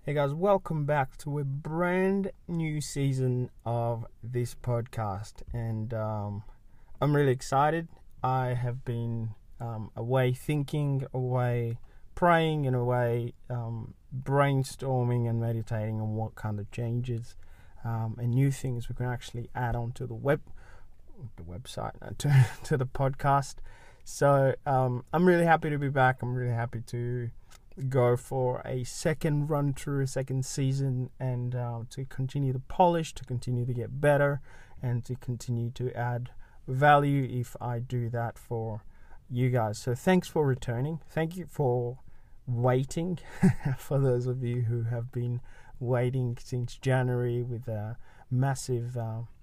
Hey guys, welcome back to a brand new season of this podcast, and I'm really excited. I have been away thinking, away praying, and away brainstorming and meditating on what kind of changes and new things we can actually add onto the website, to the podcast. So I'm really happy to be back. I'm really happy to go for a second run through, a second season, and to continue to polish, to continue to get better, and to continue to add value if I do that for you guys. So thanks for returning. Thank you for waiting. For those of you who have been waiting since January with a massive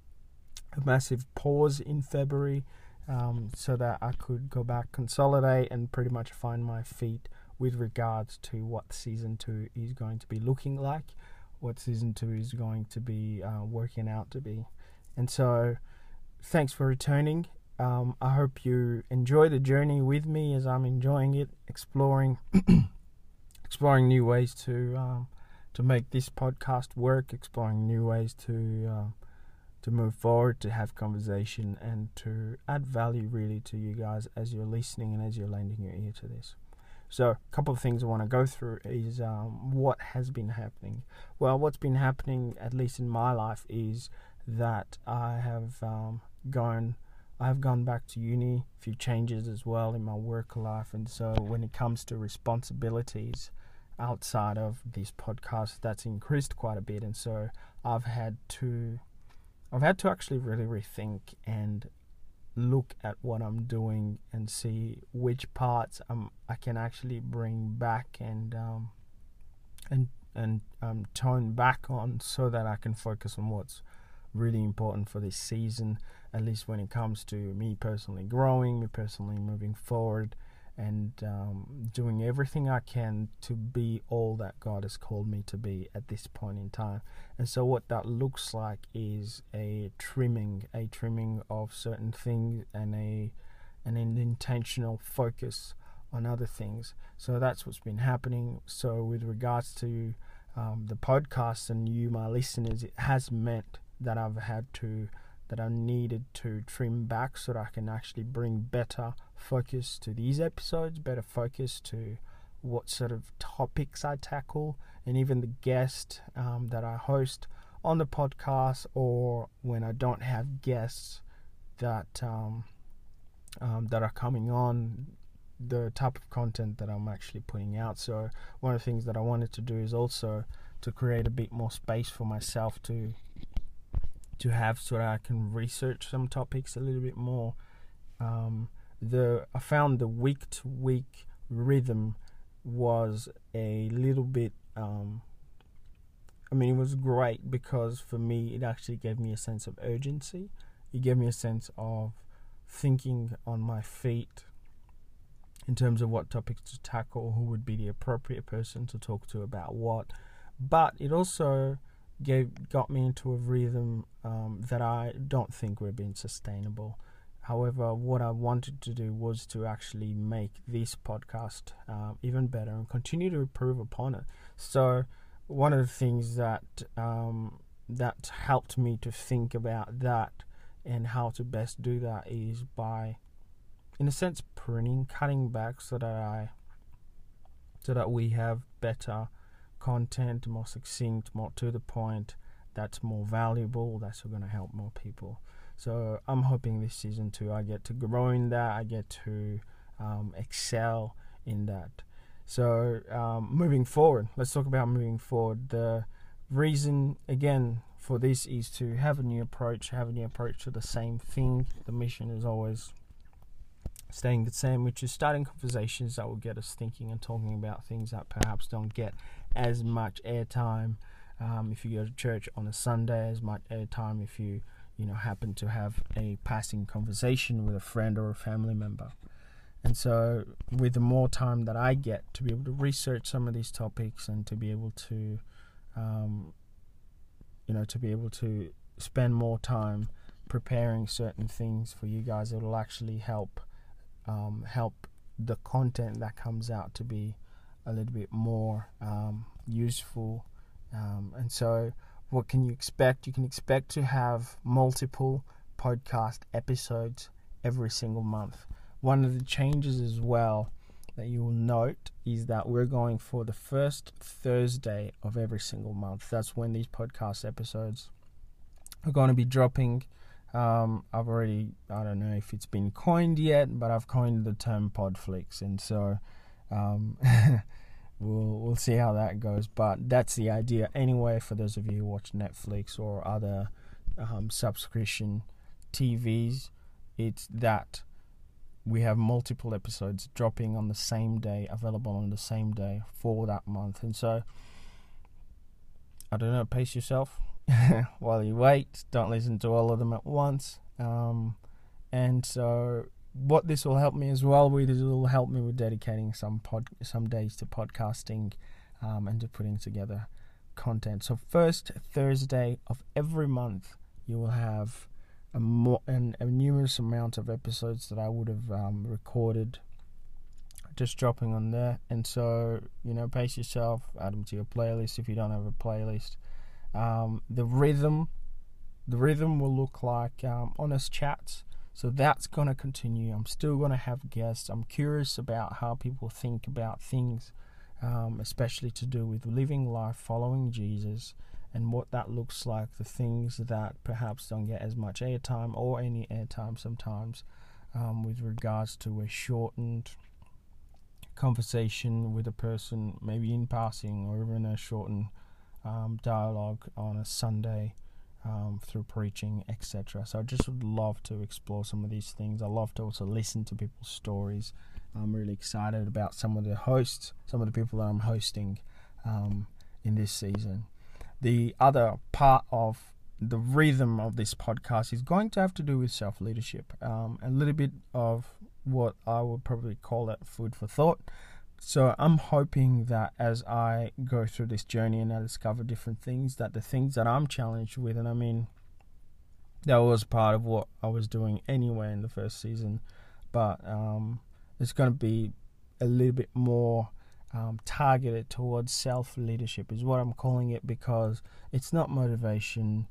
pause in February, so that I could go back, consolidate, and pretty much find my feet with regards to what Season 2 is going to be looking like, what Season 2 is going to be working out to be. And so, thanks for returning. I hope you enjoy the journey with me as I'm enjoying it, exploring new ways to make this podcast work, exploring new ways to move forward, to have conversation, and to add value really to you guys as you're listening and as you're lending your ear to this. So a couple of things I want to go through is what has been happening. Well, what's been happening, at least in my life, is that I have gone back to uni, a few changes as well in my work life. And so when it comes to responsibilities outside of this podcast, that's increased quite a bit. And so I've had to actually really rethink and look at what I'm doing and see which parts I can actually bring back and tone back on, so that I can focus on what's really important for this season, at least when it comes to me personally growing, me personally moving forward, and doing everything I can to be all that God has called me to be at this point in time. And so what that looks like is a trimming of certain things, and an intentional focus on other things. So that's what's been happening. So with regards to the podcast and you, my listeners, it has meant that I needed to trim back so that I can actually bring better focus to these episodes, better focus to what sort of topics I tackle, and even the guest that I host on the podcast, or when I don't have guests that are coming on, the type of content that I'm actually putting out. So one of the things that I wanted to do is also to create a bit more space for myself to have, so that I can research some topics a little bit more. I found the week-to-week rhythm was a little bit, it was great, because for me it actually gave me a sense of urgency. It gave me a sense of thinking on my feet in terms of what topics to tackle, who would be the appropriate person to talk to about what. But it also got me into a rhythm that I don't think we're being sustainable. However, what I wanted to do was to actually make this podcast even better and continue to improve upon it. So one of the things that helped me to think about that and how to best do that is by, in a sense, cutting back, so that we have better content, more succinct, more to the point, that's more valuable, that's going to help more people. So I'm hoping this season 2 I get to grow in that, I get to excel in that. So moving forward, let's talk about moving forward. The reason again for this is to have a new approach to the same thing. The mission is always staying the same, which is starting conversations that will get us thinking and talking about things that perhaps don't get as much airtime if you go to church on a Sunday, as much airtime if you happen to have a passing conversation with a friend or a family member. And so with the more time that I get to be able to research some of these topics, and to be able to spend more time preparing certain things for you guys, it'll actually help the content that comes out to be a little bit more useful. And so what can you expect? You can expect to have multiple podcast episodes every single month. One of the changes as well that you will note is that we're going for the first Thursday of every single month. That's when these podcast episodes are going to be dropping. I don't know if it's been coined yet, but I've coined the term Podflix, and so we'll see how that goes. But that's the idea anyway. For those of you who watch Netflix or other subscription TVs, it's that we have multiple episodes dropping on the same day, available on the same day for that month. And so, I don't know, pace yourself while you wait. Don't listen to all of them at once. And so what this will help me as well with is it will help me with dedicating some days to podcasting and to putting together content. So first Thursday of every month, you will have a numerous amount of episodes that I would have recorded just dropping on there. And so, pace yourself, add them to your playlist if you don't have a playlist. The rhythm will look like honest chats. So that's going to continue. I'm still going to have guests. I'm curious about how people think about things, especially to do with living life, following Jesus, and what that looks like, the things that perhaps don't get as much airtime or any airtime sometimes, with regards to a shortened conversation with a person, maybe in passing, or even a shortened dialogue on a Sunday through preaching, etc. So I just would love to explore some of these things. I love to also listen to people's stories. I'm really excited about some of the people that I'm hosting in this season. The other part of the rhythm of this podcast is going to have to do with self-leadership. A little bit of what I would probably call it food for thought. So I'm hoping that as I go through this journey and I discover different things, that the things that I'm challenged with, and I mean, that was part of what I was doing anyway in the first season, but it's going to be a little bit more targeted towards self-leadership is what I'm calling it, because it's not motivation.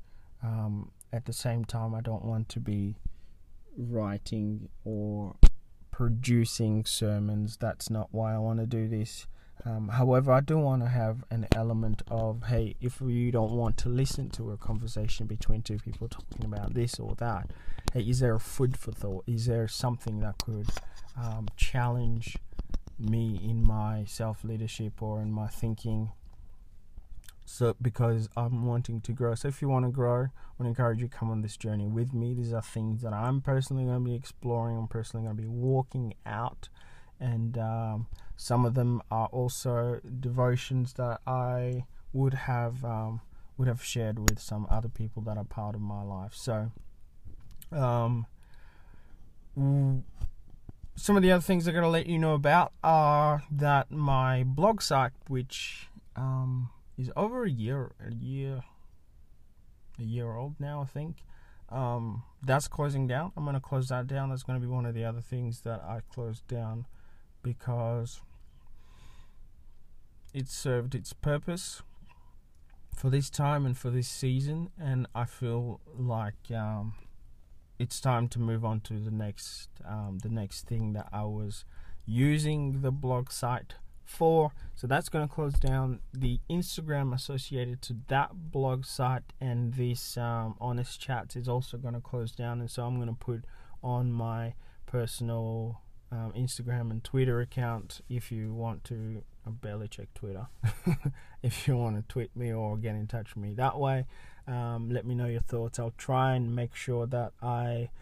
At the same time, I don't want to be writing or producing sermons. That's not why I want to do this. However, I do want to have an element of, hey, if you don't want to listen to a conversation between two people talking about this or that, hey, is there a food for thought? Is there something that could challenge me in my self-leadership or in my thinking? So because I'm wanting to grow. So if you want to grow, I want to encourage you to come on this journey with me. These are things that I'm personally going to be exploring. I'm personally going to be walking out. And some of them are also devotions that I would have shared with some other people that are part of my life. So some of the other things I'm going to let you know about are that my blog site, which is over a year old now, I think. That's closing down. I'm going to close that down. That's going to be one of the other things that I closed down because it served its purpose for this time and for this season, and I feel like it's time to move on to the next thing that I was using the blog site for. So that's going to close down. The Instagram associated to that blog site and this honest chats is also going to close down, and so I'm going to put on my personal Instagram and Twitter account. If you want to, I barely check Twitter. If you want to tweet me or get in touch with me that way, let me know your thoughts. I'll try and make sure that I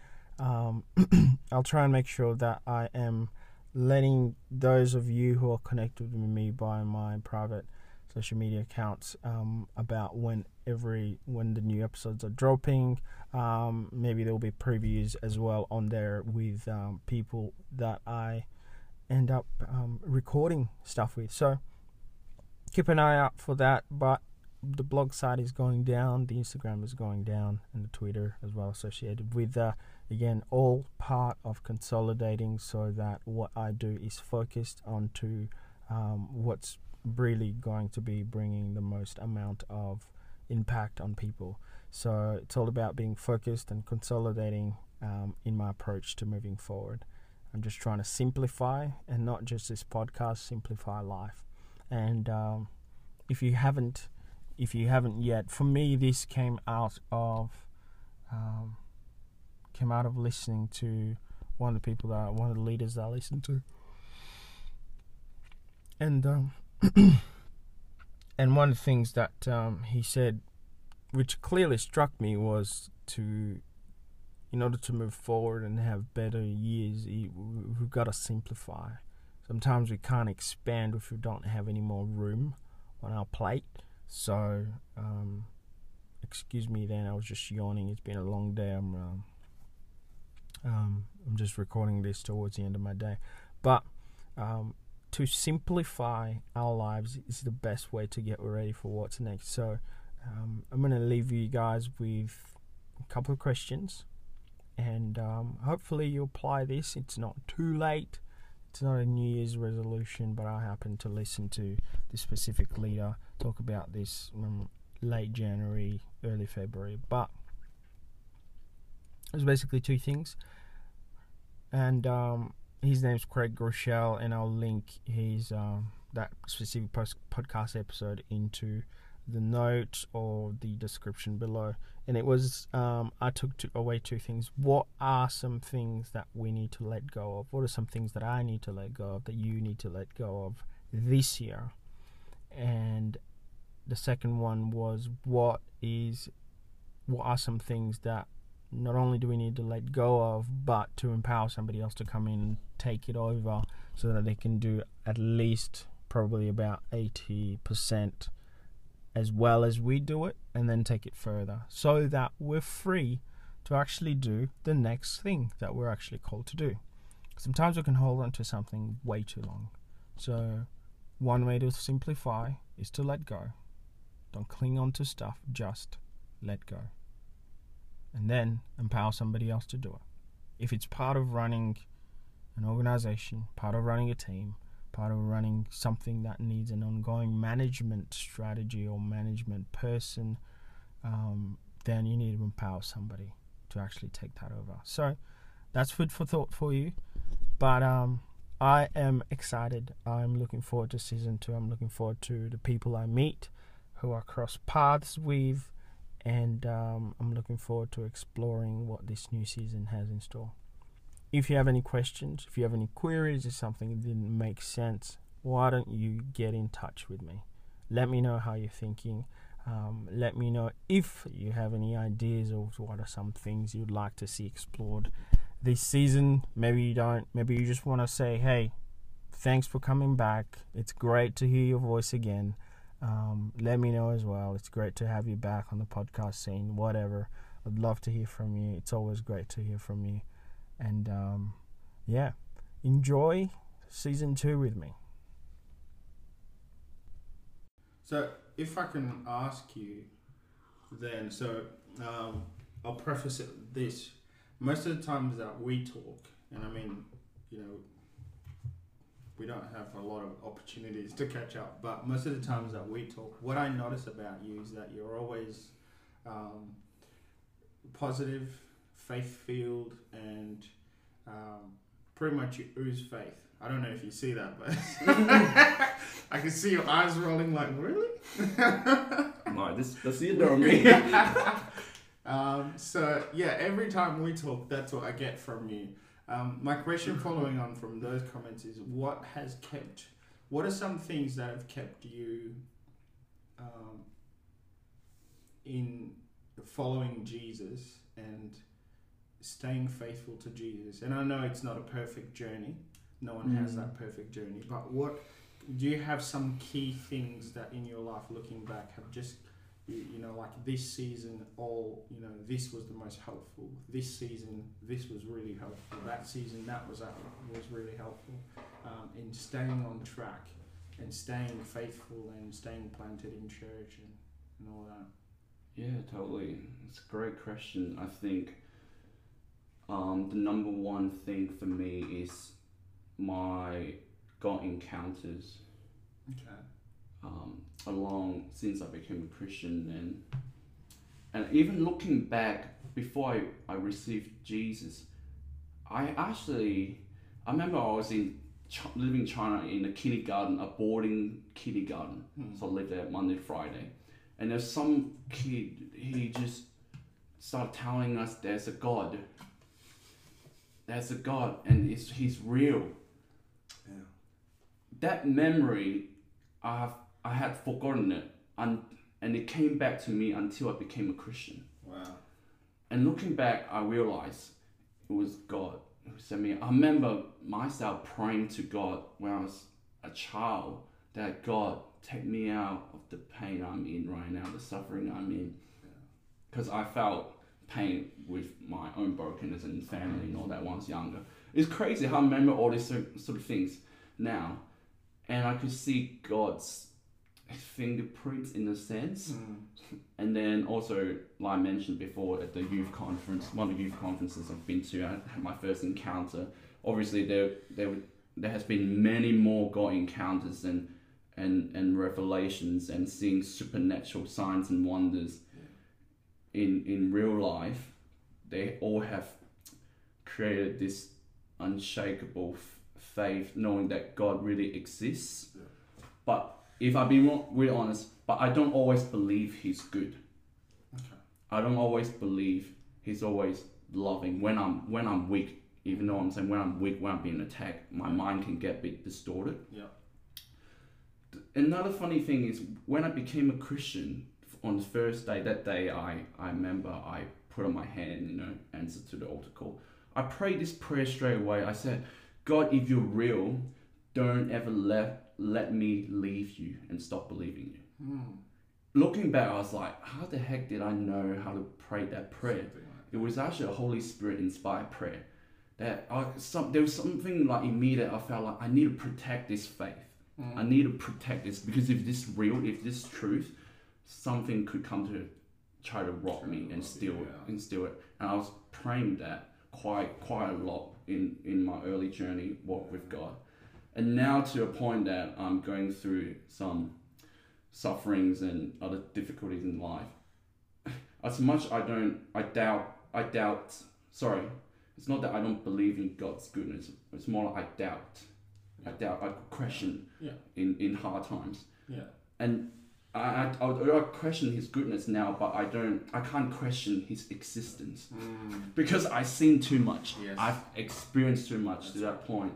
am letting those of you who are connected with me by my private social media accounts about when the new episodes are dropping. Maybe there will be previews as well on there with people that I end up recording stuff with. So keep an eye out for that. But the blog site is going down, the Instagram is going down, and the Twitter as well associated with again, all part of consolidating so that what I do is focused onto what's really going to be bringing the most amount of impact on people. So it's all about being focused and consolidating in my approach to moving forward. I'm just trying to simplify, and not just this podcast, simplify life. And if you haven't yet, for me, this came out of listening to one of the leaders that I listen to, and and one of the things that he said, which clearly struck me, was in order to move forward and have better years, we've got to simplify. Sometimes we can't expand if we don't have any more room on our plate. So, excuse me then, I was just yawning. It's been a long day. I'm just recording this towards the end of my day. But to simplify our lives is the best way to get ready for what's next. So I'm going to leave you guys with a couple of questions. And hopefully you apply this. It's not too late. It's not a New Year's resolution, but I happened to listen to this specific leader talk about this late January, early February. But it's basically two things. And his name's Craig Groeschel, and I'll link his that specific podcast episode into the notes or the description below. And it was I took away two things. What are some things that we need to let go of? What are some things that I need to let go of, that you need to let go of this year? And the second one was what are some things that not only do we need to let go of, but to empower somebody else to come in and take it over, so that they can do at least probably about 80% as well as we do it, and then take it further, so that we're free to actually do the next thing that we're actually called to do. Sometimes we can hold on to something way too long. So one way to simplify is to let go. Don't cling on to stuff, just let go. And then empower somebody else to do it. If it's part of running an organization, part of running a team, part of running something that needs an ongoing management strategy or management person, then you need to empower somebody to actually take that over. So that's food for thought for you. But I am excited. I'm looking forward to season 2. I'm looking forward to the people I meet, who I cross paths with, and I'm looking forward to exploring what this new season has in store. If you have any questions, if you have any queries, if something didn't make sense, why don't you get in touch with me? Let me know how you're thinking. Let me know if you have any ideas of what are some things you'd like to see explored this season. Maybe you don't. Maybe you just want to say, hey, thanks for coming back. It's great to hear your voice again. Let me know as well. It's great to have you back on the podcast scene, whatever. I'd love to hear from you. It's always great to hear from you. And enjoy season 2 with me. So if I can ask you then, I'll preface it this. Most of the times that we talk, and I mean, we don't have a lot of opportunities to catch up, but most of the times that we talk, what I notice about you is that you're always positive, faith-filled, and pretty much you ooze faith. I don't know if you see that, but I can see your eyes rolling like, really? No, that's the end of me. Every time we talk, that's what I get from you. My question following on from those comments is, what are some things that have kept you in following Jesus and staying faithful to Jesus? And I know it's not a perfect journey. No one has that perfect journey. But what do you have some key things that in your life, looking back, have just, like this season, this was the most helpful. This season, this was really helpful. That season, that was really helpful in staying on track and staying faithful and staying planted in church and all that. Yeah, totally. It's a great question. I think the number one thing for me is my God encounters. Okay. Along since I became a Christian, and even looking back before I received Jesus, I remember I was living in China in a kindergarten, a boarding kindergarten. So I lived there Monday to Friday, and there's some kid, he just started telling us there's a God. There's a God, and he's real. Yeah. That memory, I had forgotten it, and it came back to me until I became a Christian. Wow. And looking back, I realized it was God who sent me. I remember myself praying to God when I was a child that God take me out of the pain I'm in right now, the suffering I'm in, because I felt pain with my own brokenness and family and all that when I was younger. It's crazy how I remember all these sort of things now, and I could see God's fingerprints in a sense. And then also, like I mentioned before, at the youth conference, one of the youth conferences I've been to, I had my first encounter. Obviously, there has been many more God encounters and revelations and seeing supernatural signs and wonders in real life. They all have created this unshakable faith, knowing that God really exists. Yeah. But if I be really honest, but I don't always believe He's good. Okay. I don't always believe He's always loving. When I'm weak, even though I'm saying when I'm weak, when I'm being attacked, my mind can get a bit distorted. Yeah. Another funny thing is when I became a Christian on the first day, that day I remember I put on my hand, answer to the altar call. I prayed this prayer straight away. I said, God, if you're real, don't ever let me leave you and stop believing you. Looking back, I was like, how the heck did I know how to pray that prayer? It was actually a Holy Spirit inspired prayer. There was something like in me that I felt like I need to protect this faith. I need to protect this, because if this is real, if this is truth, something could come to try to rob me and steal it. And I was praying that quite a lot in my early journey walk with God. And now to a point that I'm going through some sufferings and other difficulties in life. As much I doubt, sorry, it's not that I don't believe in God's goodness. It's more like I doubt, I question in hard times. Yeah. And I question His goodness now, but I can't question His existence because I've seen too much. Yes. I've experienced too much to that point.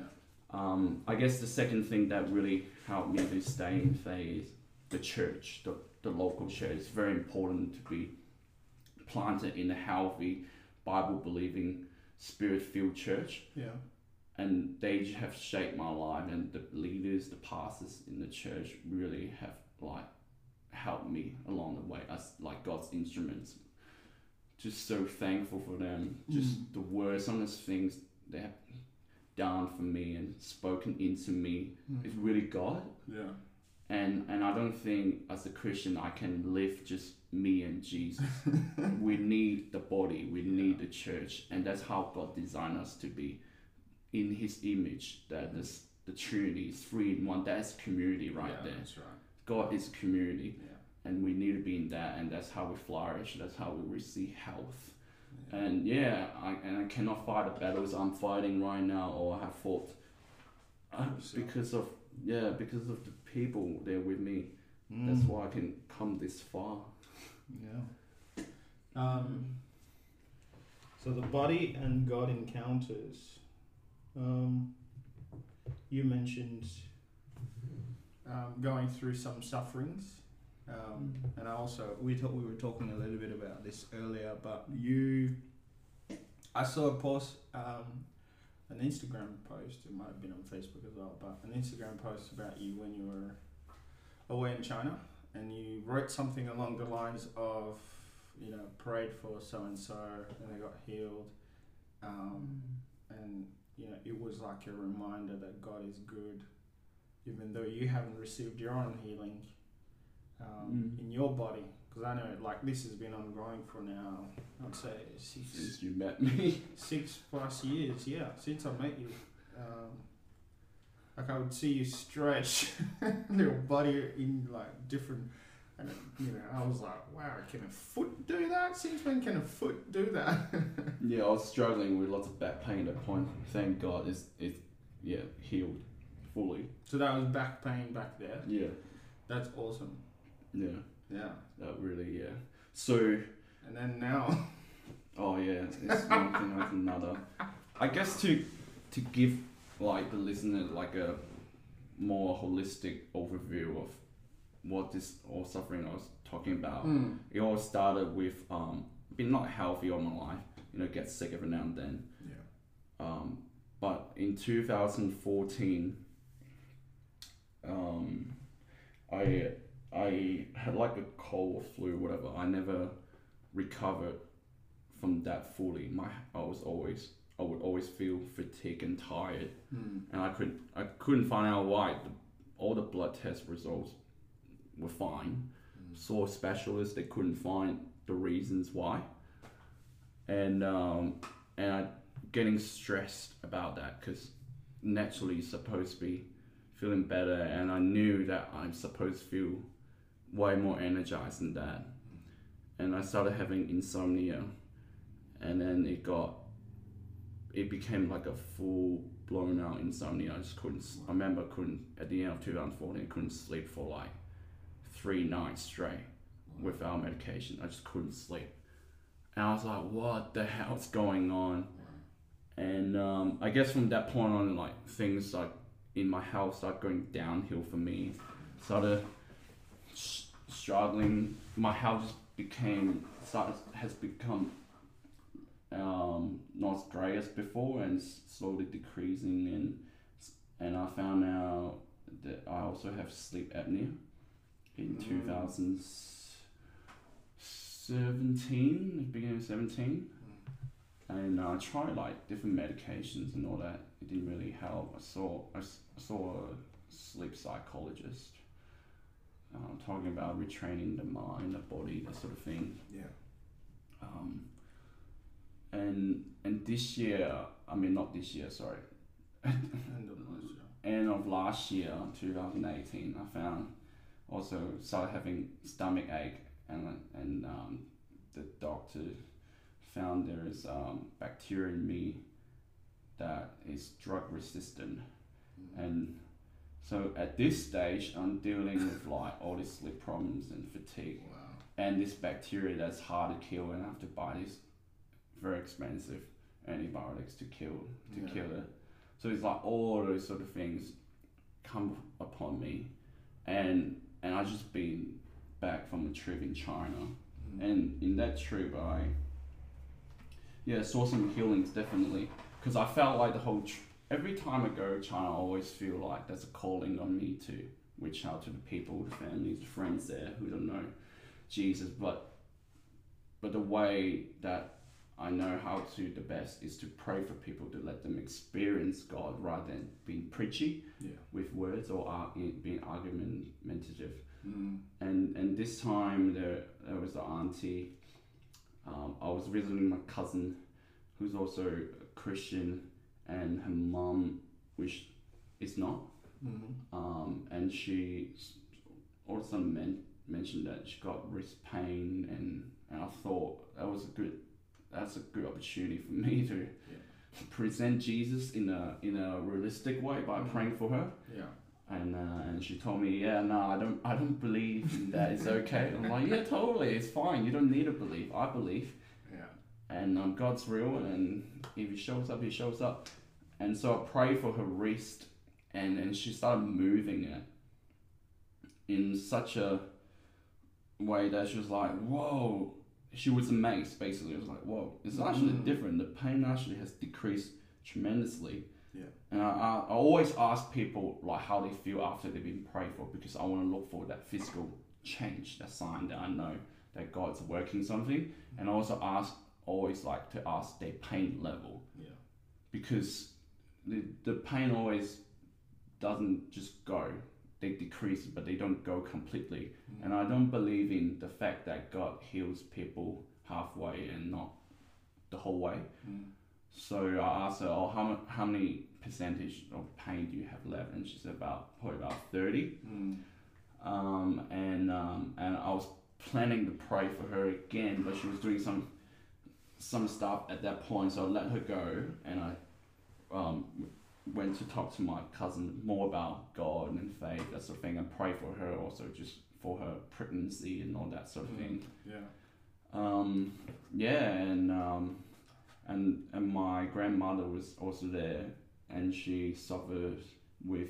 I guess the second thing that really helped me to stay in faith is the church, the local church. It's very important to be planted in a healthy, Bible-believing, Spirit-filled church. Yeah. And they have shaped my life, and the leaders, the pastors in the church really have helped me along the way as God's instruments. Just so thankful for them. Just the words, some of the things they have done for me and spoken into me is really God. Yeah. And I don't think as a Christian I can live just me and Jesus. We need the body, we need the church, and that's how God designed us to be in His image. That the Trinity is 3 in 1. That's community right there. That's right. God is community, Yeah. and we need to be in that, and that's how we flourish. That's how we receive health. Yeah. And I cannot fight the battles I'm fighting right now or have fought because of the people there with me. That's why I can come this far. Yeah. So the body and God encounters. You mentioned going through some sufferings, and we were talking a little bit about this earlier. But I saw a post, an Instagram post. It might have been on Facebook as well, but an Instagram post about you when you were away in China, and you wrote something along the lines of, prayed for so and so, and they got healed, and it was like a reminder that God is good, even though you haven't received your own healing in your body. Because I know, this has been ongoing for now, I'd say Since you met me. 6+ years, since I met you. like I would see you stretch your body in like different, and I was like, wow, can a foot do that? Since when can a foot do that? Yeah, I was struggling with lots of back pain at that point. Thank God it's healed fully. So that was back pain back there. Yeah. That's awesome. Yeah. Yeah. That really, yeah. So. And then now. Oh yeah, it's one thing like another. I guess to give like the listener like a more holistic overview of what this all suffering I was talking about. It all started with being not healthy all my life. Get sick every now and then. Yeah. But in 2014, I had like a cold or flu, whatever. I never recovered from that fully. I would always feel fatigued and tired, and I couldn't find out why. All the blood test results were fine. Saw specialists, they couldn't find the reasons why, and I getting stressed about that because naturally you're supposed to be feeling better, and I knew that I'm supposed to feel way more energized than that, and I started having insomnia. And then it became like a full blown out insomnia. I remember at the end of 2014, I couldn't sleep for like 3 nights straight without medication. I just couldn't sleep. And I was like, what the hell's going on? And I guess from that point on, like things like in my health started going downhill for me. Started struggling. My health has become not as great as before and slowly decreasing, and I found out that I also have sleep apnea in 2017, beginning of 17, and I tried like different medications and all that. It didn't really help. I saw a sleep psychologist talking about retraining the mind, the body, that sort of thing. Yeah. And this year, not this year, sorry. End of last year, 2018, I started having stomach ache, and the doctor found there is bacteria in me that is drug resistant, and so at this stage I'm dealing with like all these sleep problems and fatigue, and this bacteria that's hard to kill, and I have to buy these very expensive antibiotics to kill it. So it's like all those sort of things come upon me, and I just been back from a trip in China, and in that trip I saw some healings definitely, because I felt like the whole every time I go to China I always feel like there's a calling on me to reach out to the people, the families, the friends there who don't know Jesus, but the way that I know how to the best is to pray for people, to let them experience God rather than being preachy with words or being argumentative. And this time there was an auntie. I was visiting my cousin, who's also a Christian, and her mum, which is not. And she all of a sudden mentioned that she got wrist pain, and I thought that's a good opportunity for me to present Jesus in a realistic way by praying for her. Yeah. And she told me, I don't believe that it's okay. I'm like, yeah, totally, it's fine. You don't need to believe. I believe. Yeah. And God's real, and if He shows up, He shows up. And so I prayed for her wrist, and she started moving it in such a way that she was like, whoa. She was amazed, basically. It was like, whoa, it's actually different. The pain actually has decreased tremendously. Yeah. And I always ask people like how they feel after they've been prayed for, because I want to look for that physical change, that sign that I know that God's working something. And I also always like to ask their pain level. Yeah. Because the pain always doesn't just go. They decrease, but they don't go completely. And I don't believe in the fact that God heals people halfway and not the whole way. So I asked her, oh, how many percentage of pain do you have left? And she said probably about 30. And I was planning to pray for her again, but she was doing some stuff at that point, so I let her go, and I went to talk to my cousin more about God and faith, that sort of thing, and pray for her also, just for her pregnancy and all that sort of thing. And my grandmother was also there, and she suffered with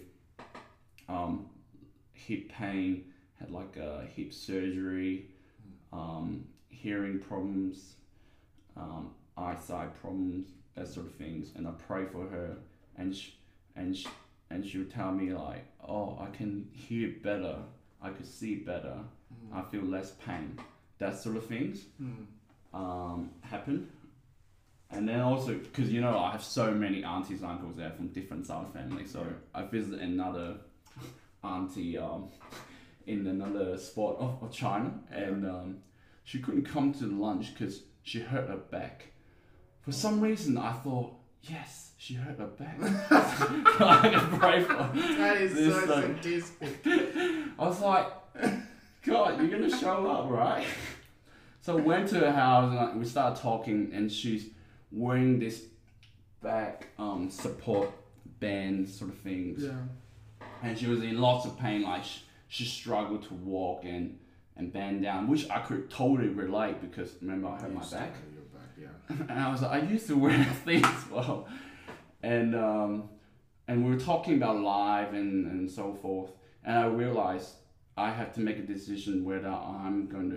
hip pain, had like a hip surgery, hearing problems, eyesight problems, that sort of things. And I pray for her, and she would tell me like, oh, I can hear better, I could see better, I feel less pain, that sort of things happen. And then also, because I have so many aunties and uncles there from different side of family, so I visited another auntie in another spot of China, and she couldn't come to lunch because she hurt her back. For some reason, I thought, yes, she hurt her back. I can pray for her. That is so sadistic. I was like, God, you're gonna show up, right? So I went to her house and we started talking, and she's wearing this back support band sort of things. Yeah. And she was in lots of pain, like she struggled to walk and bend down, which I could totally relate because remember I had my back. And I was like, I used to wear things as well. And we were talking about life and so forth. And I realized I have to make a decision whether I'm going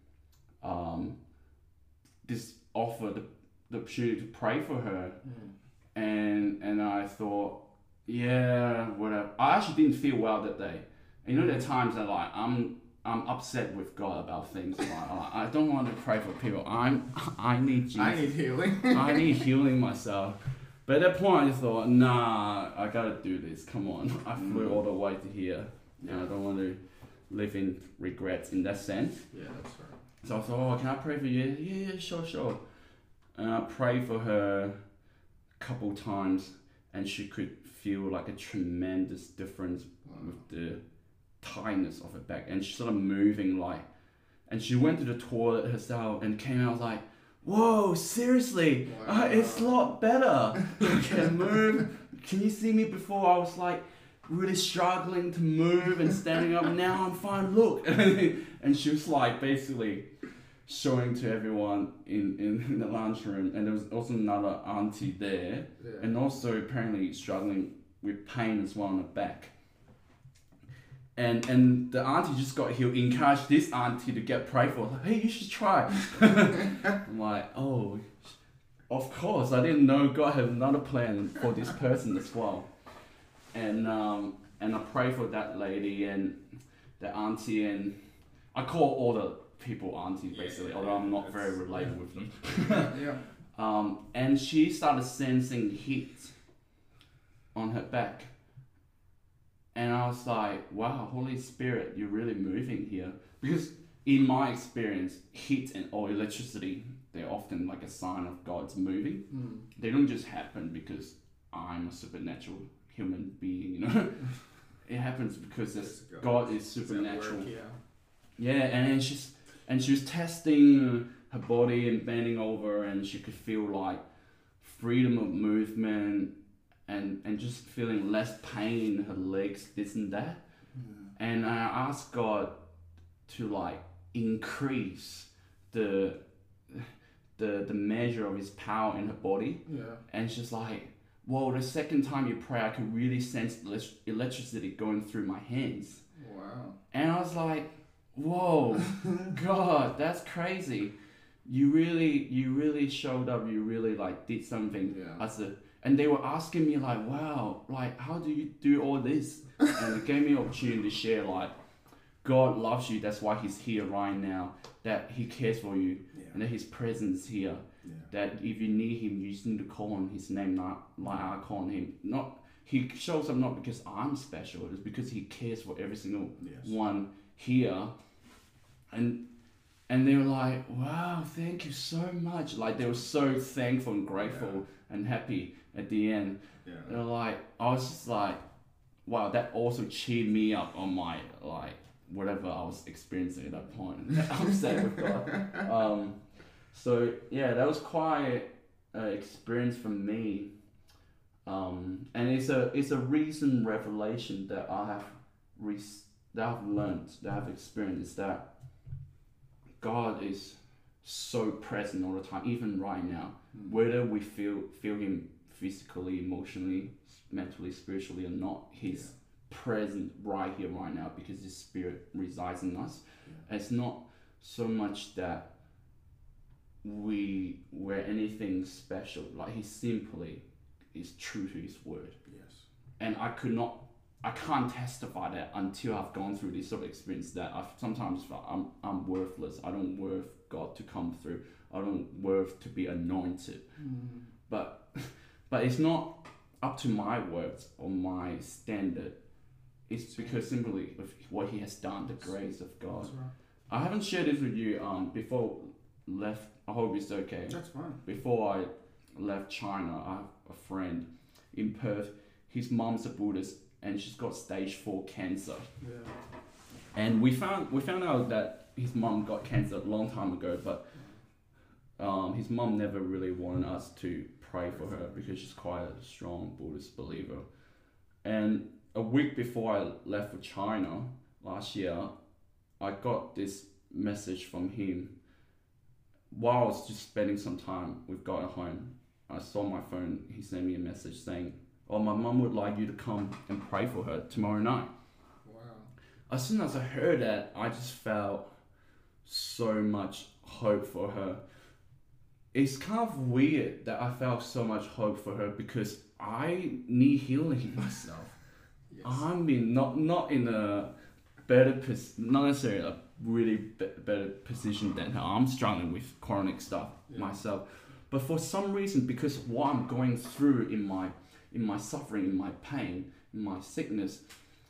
to offer the opportunity to pray for her. And I thought, yeah, whatever. I actually didn't feel well that day. And there are times that like I'm upset with God about things. Like, I don't want to pray for people. I need Jesus. I need healing. I need healing myself. But at that point, I just thought, nah, I gotta do this. Come on, I flew all the way to here, and I don't want to live in regrets in that sense. Yeah, that's right. So I thought, oh, can I pray for you? Yeah, sure. And I prayed for her a couple times, and she could feel like a tremendous difference with the tightness of her back, and she started moving and she went to the toilet herself and came out like, whoa, seriously, it's a lot better. I can move. Can you see me before? I was like really struggling to move and standing up. Now I'm fine. Look. And she was like basically showing to everyone in the lunchroom. And there was also another auntie there, and also apparently struggling with pain as well on the back. And the auntie just got healed, encouraged this auntie to get prayed for. Like, hey, you should try. I'm like, oh, of course. I didn't know God had another plan for this person as well. And I pray for that lady and the auntie, and I call all the people aunties basically, although I'm not very related with them. And she started sensing heat on her back. And I was like, wow, Holy Spirit, you're really moving here. Because in my experience, heat or electricity, they're often like a sign of God's moving. They don't just happen because I'm a supernatural human being, It happens because God is supernatural. And she was testing her body and bending over, and she could feel like freedom of movement, and just feeling less pain in her legs, this and that. And I asked God to like increase the measure of his power in her body. And she's like, whoa, the second time you pray, I could really sense electricity going through my hands. Wow. And I was like, whoa, God, that's crazy. You really showed up. You really like did something. And they were asking me like, wow, like how do you do all this? And it gave me an opportunity to share like, God loves you. That's why he's here right now. That he cares for you, and that his presence here. That if you need him, you just need to call on his name, not like I call on him. Not he shows up not because I'm special. It's because he cares for every single one here. And they were like, wow, thank you so much. Like they were so thankful and grateful and happy at the end. Yeah. And like, I was just like, wow, that also cheered me up on my, like, whatever I was experiencing at that point. I'm sad with God. So yeah, that was quite an experience for me. And it's a recent revelation that I have that I've learned, that I've experienced, that God is so present all the time, even right now. Whether we feel Him physically, emotionally, mentally, spiritually or not, He's present right here, right now, because His Spirit resides in us. It's not so much that we're anything special. Like, He simply is true to His word. Yes. And I can't testify that until I've gone through this sort of experience, that I've sometimes felt I'm worthless. I don't worth God to come through. I don't worth to be anointed. But it's not up to my words or my standard. It's because simply of what He has done, the grace of God. That's right. I haven't shared this with you before left. I hope it's okay. That's fine. Before I left China, I have a friend in Perth. His mom's a Buddhist, and she's got stage 4 cancer. Yeah. And we found out that his mom got cancer a long time ago, but his mom never really wanted us to pray for her because she's quite a strong Buddhist believer. And a week before I left for China last year, I got this message from him. While I was just spending some time with God at home, I saw my phone. He sent me a message saying, "Oh, my mum would like you to come and pray for her tomorrow night." Wow. As soon as I heard that, I just felt so much hope for her. It's kind of weird that I felt so much hope for her because I need healing myself. Yes. I'm not in a better not necessarily a really better position than her. I'm struggling with chronic stuff myself, but for some reason, because what I'm going through in my suffering, in my pain, in my sickness,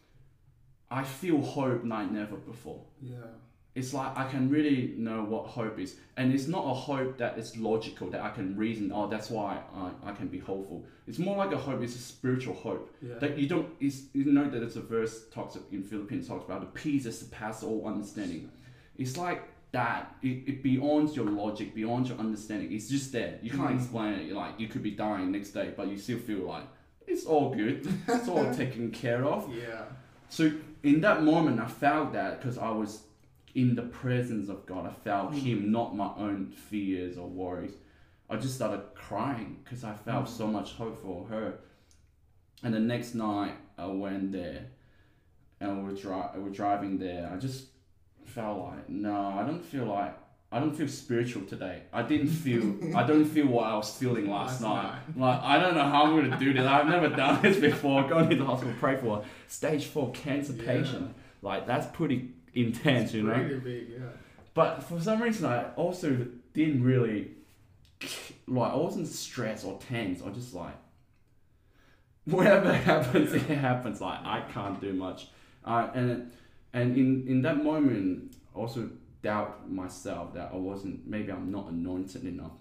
I feel hope like never before. Yeah. It's like I can really know what hope is, and it's not a hope that is logical, that I can reason, oh, that's why I can be hopeful. It's more like a hope. It's a spiritual hope. Yeah. That you know that it's a verse in Philippines talks about the peace that surpasses all understanding. It's like that. It beyond your logic, beyond your understanding. It's just there. You can't explain it. Like, you could be dying next day, but you still feel like it's all good. It's all taken care of. Yeah. So in that moment, I felt that because I was in the presence of God. I felt Him, not my own fears or worries. I just started crying because I felt so much hope for her. And the next night I went there and we were driving there. I just felt like, no, I don't feel spiritual today. I don't feel what I was feeling last night. Like, I don't know how I'm going to do this. I've never done this before. Going to the hospital, pray for a stage 4 cancer patient. Like, that's pretty intense, you know? Really big, yeah. But for some reason, I also didn't really, like, I wasn't stressed or tense. I just like, whatever happens, it happens. Like, I can't do much. And in that moment, also doubt myself that maybe I'm not anointed enough.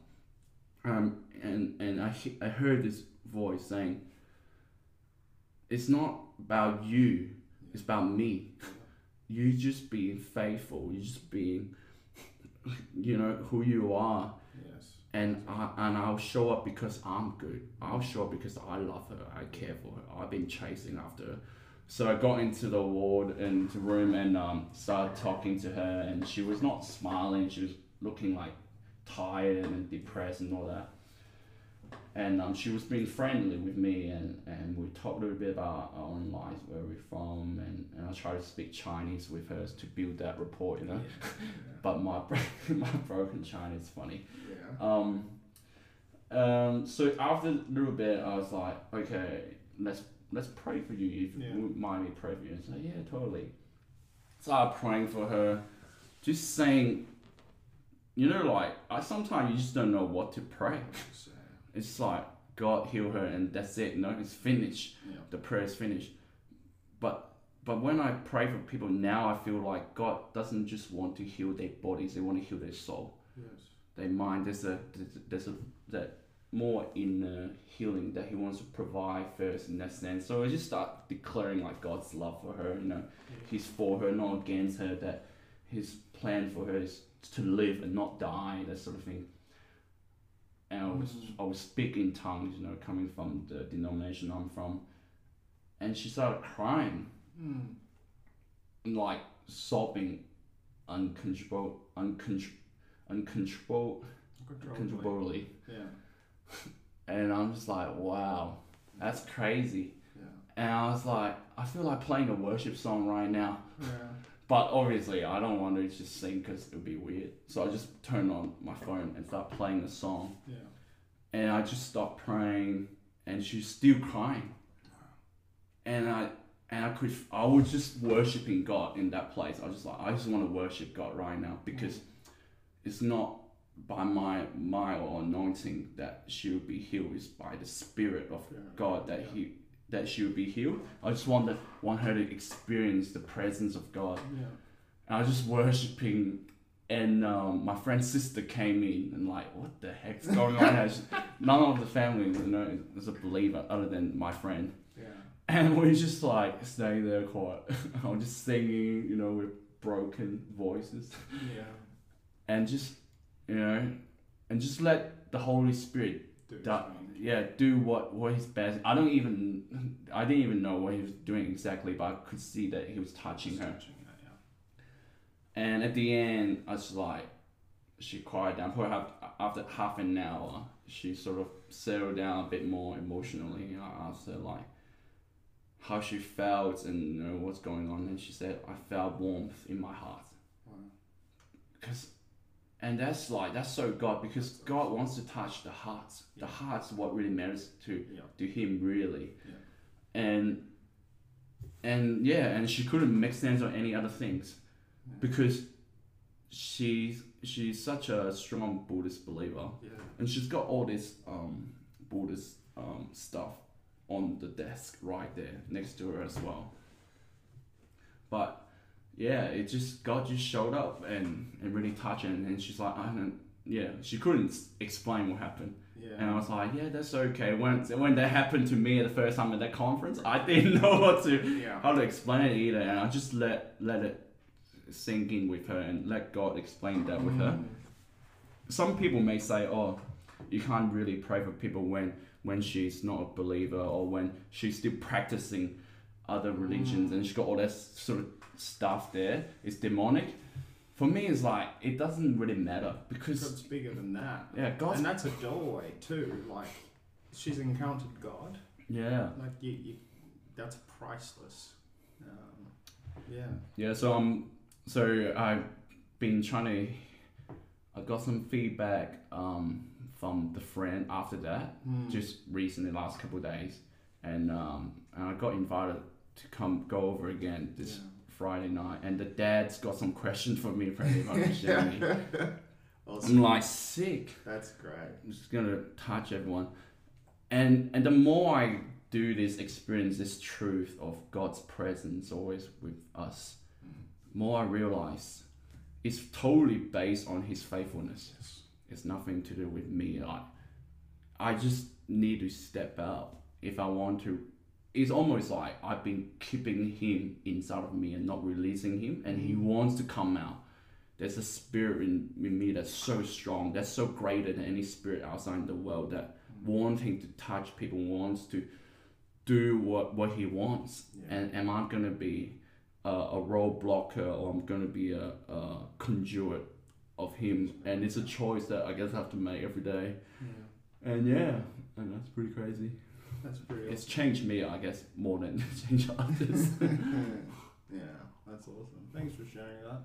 And I heard this voice saying, it's not about you, it's about me. You just being faithful, you just being, who you are. Yes. And I'll show up because I'm good. I'll show up because I love her. I care for her. I've been chasing after her. So I got into the ward and the room and started talking to her, and she was not smiling. She was looking like tired and depressed and all that. And she was being friendly with me, and we talked a little bit about our own lives, where we're from, and I tried to speak Chinese with her to build that rapport, Yeah. But my broken Chinese is funny. Yeah. So after a little bit, I was like, okay, let's pray for you. If you wouldn't mind me pray for you. And so yeah, totally. So I started praying for her, just saying, like, sometimes you just don't know what to pray. It's like, God heal her and that's it. It's finished. Yeah. The prayer is finished. But when I pray for people now, I feel like God doesn't just want to heal their bodies; they want to heal their soul, their mind. There's more inner healing that he wants to provide first in that sense. So I just start declaring like God's love for her, you know, he's for her, not against her, that his plan for her is to live and not die, that sort of thing. And I was speaking in tongues, you know, coming from the denomination I'm from, and she started crying, like sobbing uncontrollably. Yeah. And I'm just like, wow, that's crazy. Yeah. And I was like, I feel like playing a worship song right now. Yeah. But obviously, I don't want to just sing because it would be weird. So I just turn on my phone and start playing the song. Yeah. And I just stopped praying, and she's still crying. And I was just worshiping God in that place. I was just like, I just want to worship God right now, because it's not by my or anointing that she will be healed. It's by the Spirit of God that she will be healed. I just want her to experience the presence of God. Yeah. And I was just worshiping, and my friend's sister came in and like, what the heck's going on here? None of the family, you know, is a believer other than my friend. Yeah. And we just like staying there quiet. I was just singing, you know, with broken voices. Yeah. And just, you know, and just let the Holy Spirit do what he's best. I didn't even know what he was doing exactly, but I could see that he was touching her. And at the end, I was like, she cried down. Probably after half an hour, she sort of settled down a bit more emotionally. I asked her like how she felt and, you know, what's going on, and she said, I felt warmth in my heart. Wow. And that's so God, because God wants to touch the hearts. Yeah. The heart's what really matters to him, really. Yeah. And she couldn't make sense of any other things, because she's such a strong Buddhist believer, and she's got all this Buddhist stuff on the desk right there next to her as well. But yeah, God just showed up and really touched her, and she's like, she couldn't explain what happened. Yeah. And I was like, yeah, that's okay. When that happened to me the first time at that conference, I didn't know how to explain it either, and I just let it sink in with her and let God explain that with her. Some people may say, oh, you can't really pray for people when she's not a believer, or when she's still practicing other religions and she's got all that sort of stuff there, it's demonic. For me, it's like, it doesn't really matter, because God's bigger than that. Yeah, and that's a doorway too. Like, she's encountered God. Yeah. Like you that's priceless. Yeah. So I've been I got some feedback from the friend after that, just recently, last couple of days, and I got invited to go over again this Friday night, and the dad's got some questions for me. Awesome. I'm like, sick. That's great. I'm just gonna touch everyone, and the more I do this, experience this truth of God's presence always with us, more I realize it's totally based on His faithfulness. It's nothing to do with me. I just need to step out if I want to. It's almost like I've been keeping Him inside of me and not releasing Him, and He wants to come out. There's a spirit in me that's so strong, that's so greater than any spirit outside in the world, that wanting to touch people, wants to do what He wants. And am I going to be a roadblocker, or I'm going to be a conduit of Him? And it's a choice that I guess I have to make every day. And that's pretty crazy. That's pretty awesome. It's changed me, I guess, more than changed others. Yeah, that's awesome. Thanks for sharing that.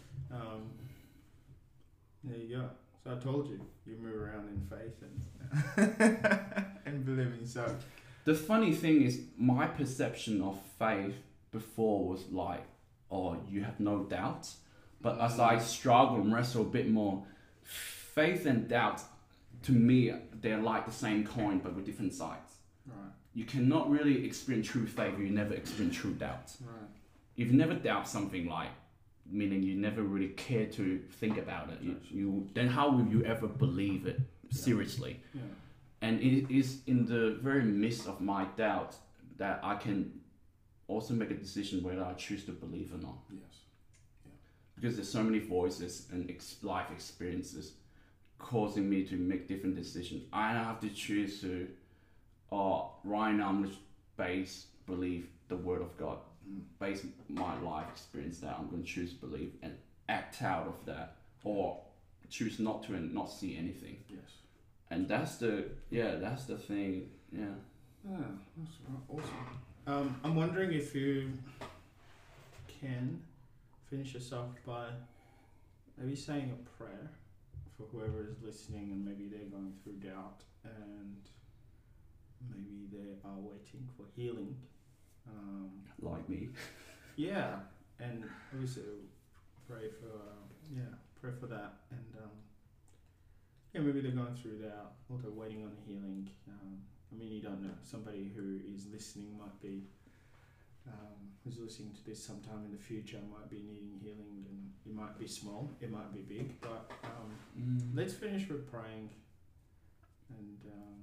There you go. So I told you move around in faith and believing. So the funny thing is, my perception of faith before was like, oh, you have no doubts. But as I struggle and wrestle a bit more, faith and doubt, to me, they're like the same coin, but with different sides. Right. You cannot really experience true faith if you never experience true doubt. Right. If you never doubt something, like, meaning you never really care to think about it, then how will you ever believe it seriously? Yeah. And it is in the very midst of my doubt that I can also make a decision whether I choose to believe or not. Yes. Because there's so many voices and life experiences causing me to make different decisions. I have to choose to, right now I'm going to believe the word of God. Base my life experience that I'm going to choose to believe and act out of that, or choose not to and not see anything. Yes. And that's the thing. Yeah. That's awesome. I'm wondering if you can finish us off by maybe saying a prayer for whoever is listening, and maybe they're going through doubt, and maybe they are waiting for healing. Like me. Yeah, and obviously pray for that, and maybe they're going through that, or they're waiting on healing. I mean, you don't know. Somebody who is listening might be, who's listening to this sometime in the future, might be needing healing, and it might be small, it might be big, but let's finish with praying, and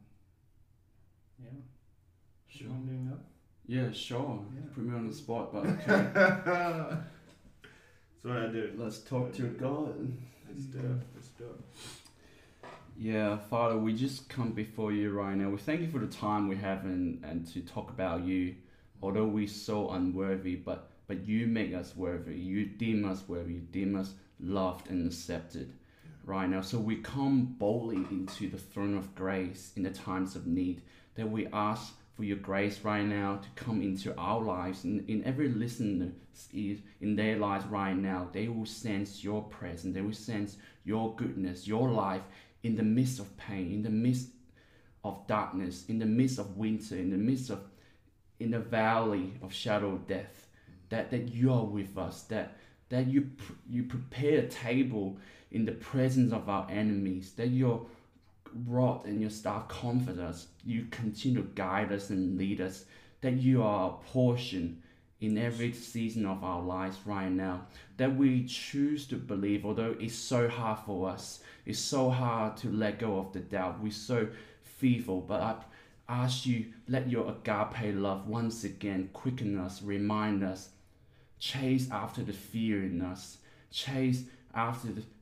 Sure. You mind doing that? Yeah, sure. Yeah. Put me on the spot, but okay. That's what I do. Let's talk to God. Let's do it. Yeah, Father, we just come before you right now. We thank you for the time we have and to talk about you. Although we're so unworthy, but you make us worthy. You deem us worthy. You deem us loved and accepted right now. So we come boldly into the throne of grace in the times of need, that we ask for your grace right now to come into our lives, and in every listener's ears, in their lives right now. They will sense your presence. They will sense your goodness, your life in the midst of pain, in the midst of darkness, in the midst of winter, in the valley of shadow of death. That you are with us. That you prepare a table in the presence of our enemies. That your rod and your staff comfort us. You continue to guide us and lead us. That you are a portion in every season of our lives right now. That we choose to believe, although it's so hard for us. It's so hard to let go of the doubt. We're so fearful, but I ask you, let your agape love once again quicken us, remind us, chase after the fear in us, chase out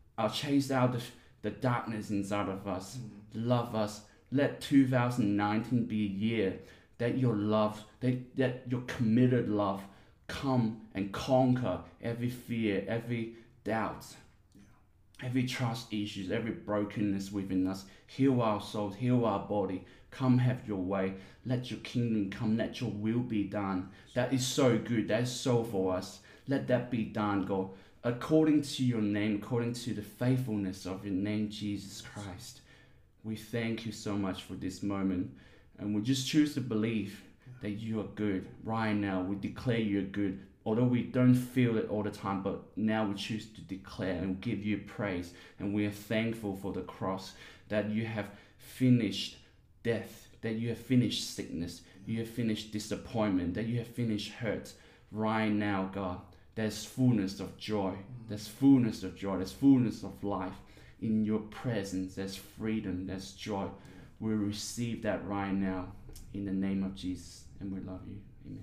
the darkness inside of us. Love us. Let 2019 be a year that your love, that your committed love come and conquer every fear, every doubt, every trust issues, every brokenness within us. Heal our souls, heal our body. Come have your way. Let your kingdom come. Let your will be done. That is so good. That is so for us. Let that be done, God. According to your name, according to the faithfulness of your name, Jesus Christ. We thank you so much for this moment. And we just choose to believe that you are good. Right now, we declare you are good. Although we don't feel it all the time, but now we choose to declare and give you praise. And we are thankful for the cross, that you have finished death, that you have finished sickness, you have finished disappointment, that you have finished hurt. Right now, God, there's fullness of joy. There's fullness of joy. There's fullness of life. In your presence, there's freedom, there's joy. We receive that right now in the name of Jesus. And we love you. Amen.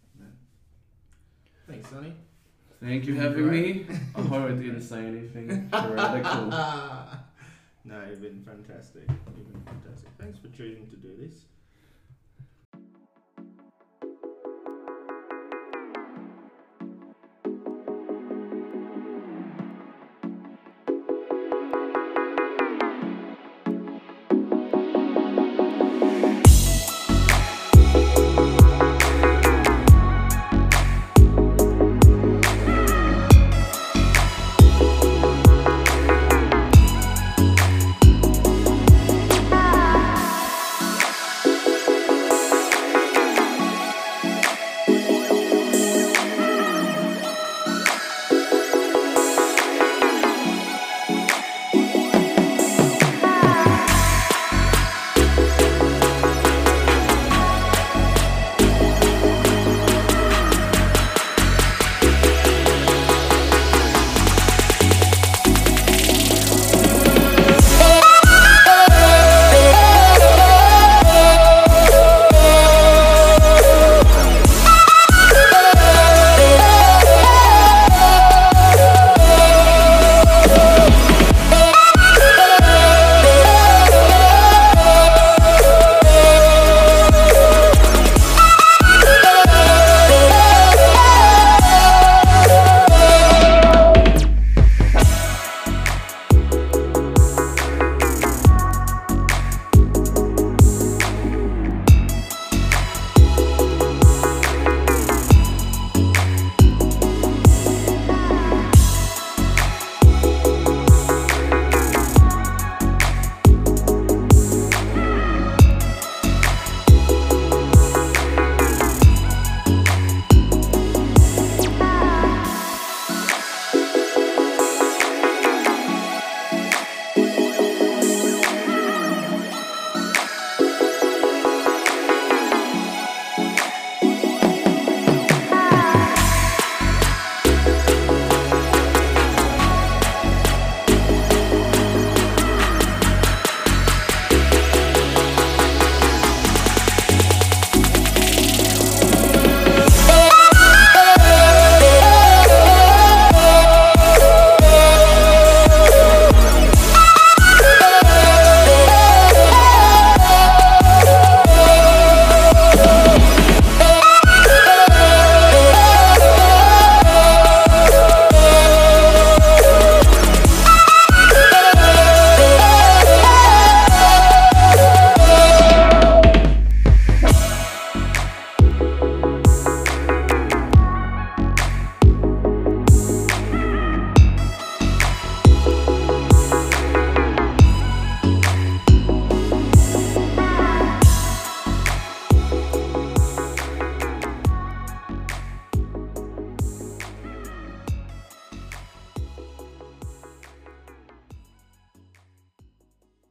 Thanks, Sonny. Thank you for having me. I hope I didn't say anything heretical. No, you've been fantastic. Thanks for choosing to do this.